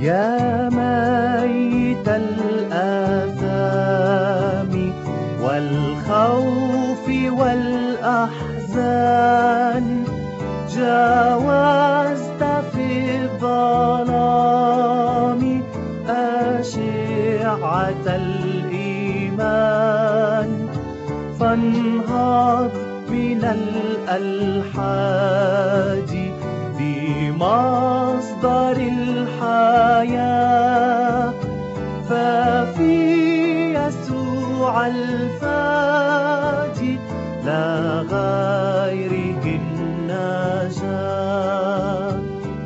يا ميت الآثام والخوف والأحزان، جاوزت في الظلام أشعة الإيمان، فانهض من الألحاد بمصدر الحياة، ففي يسوع الفادي لا غيره النجاة.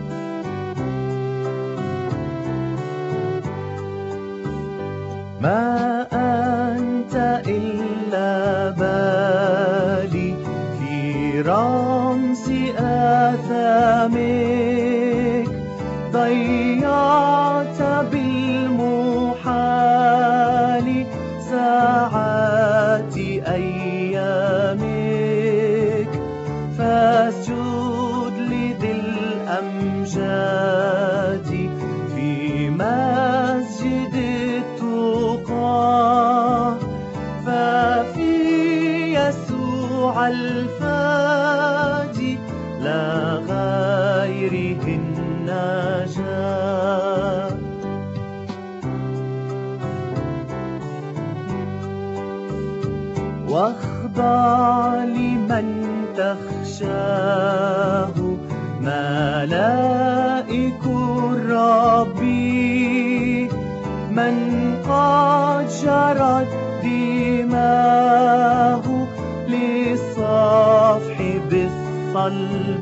ما أنت إلا بالي في رمز آثامك، ضيعت بالمحال ساعات أيامك، فاسجد لذي الأمجاد في مسجد التقى، ففي يسوع الفادي لا غيره النجاة. واخضع لمن تخشاه ملائك الرب، من قد جرت دماه للصفح بالصلب،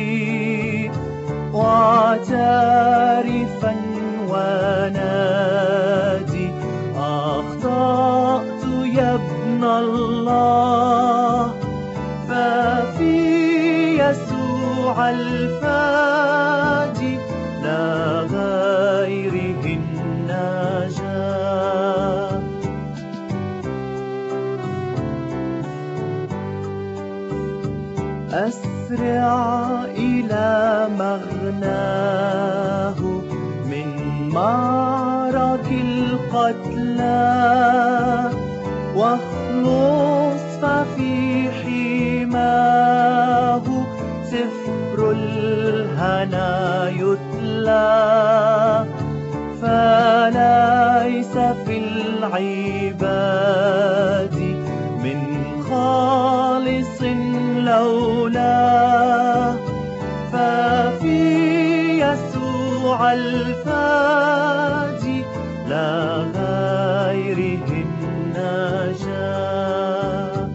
واعترفا ونادي أخطأت يا ابن الله، ففي يسوع الفادي لا غيره النجاة. أسرع إلى مغناه من معرك القتلى، واخلص ففي حماه سفر الهنا يتلى، فليس في العباد من خالص لولاه، ففي يسوع الفادي لا غيره النجاة.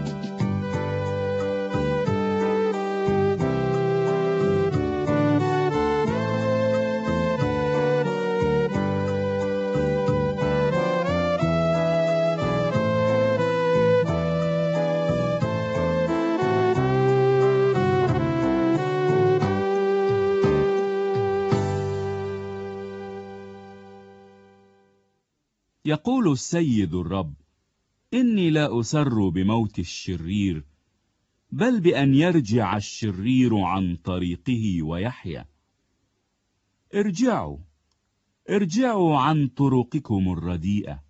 يقول السيد الرب: إني لا أسر بموت الشرير، بل بأن يرجع الشرير عن طريقه ويحيا. ارجعوا عن طرقكم الرديئة.